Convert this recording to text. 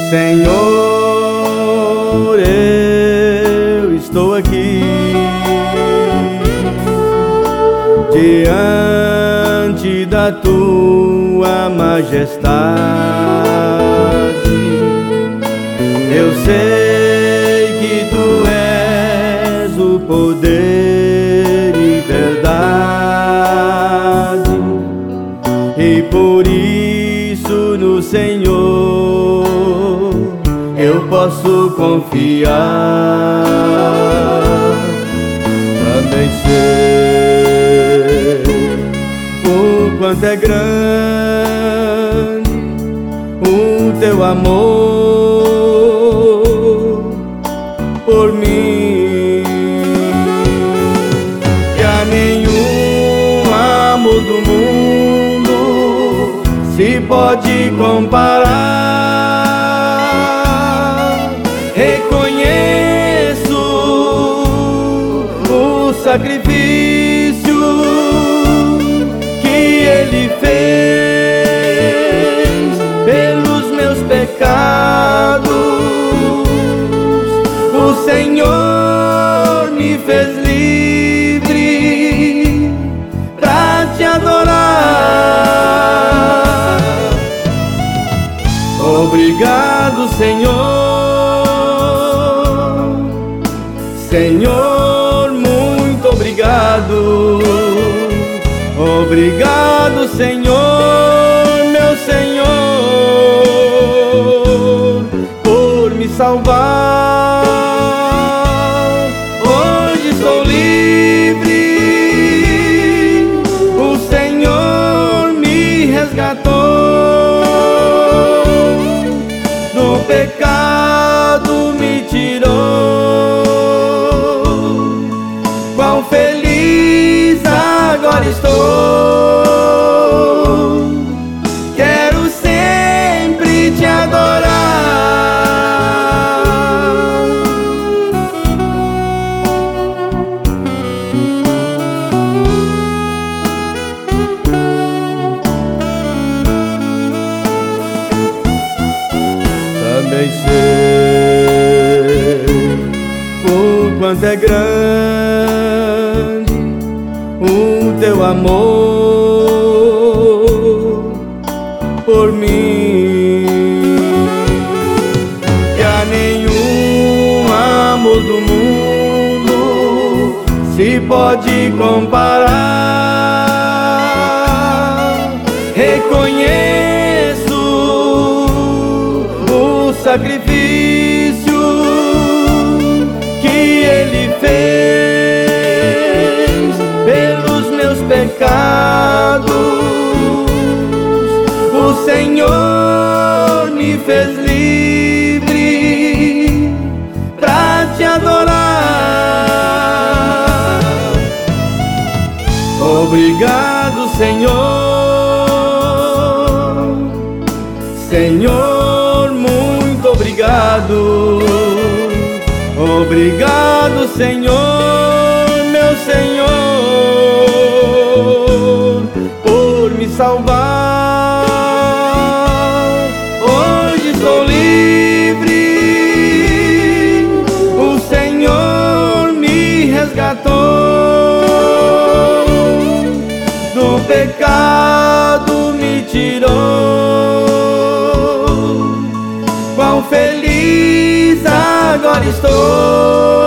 Senhor, eu estou aqui diante da tua majestade. Eu sei que tu és o poder e verdade, e por isso no Senhor eu posso confiar. Também sei o quanto é grande o teu amor por mim, que a nenhum amor do mundo se pode comparar. Reconheço o sacrifício que Ele fez pelos meus pecados. O Senhor me fez livre pra te adorar. Obrigado, Senhor. Senhor, muito obrigado. Obrigado, Senhor, meu Senhor, por me salvar. Hoje sou livre, o Senhor me resgatou, do pecado me tirou. Quão feliz agora estou, quero sempre te adorar. Também sei o quanto é grande o teu amor por mim, que a nenhum amor do mundo se pode comparar. Reconheço o sacrifício que Ele fez pelos meus pecados. O Senhor me fez livre pra te adorar. Obrigado, Senhor. Senhor, muito obrigado. Obrigado, Senhor, meu Senhor, por me salvar. Hoje sou livre, o Senhor me resgatou, do pecado me tirou. Quão feliz agora estou, quero sempre te adorar. Obrigado, Senhor. Senhor, muito obrigado. Obrigado, Senhor, meu Senhor, por me salvar. Hoje sou livre, o Senhor me resgatou, do pecado me tirou. Quão feliz agora estou, quero sempre te adorar. Obrigado, Senhor.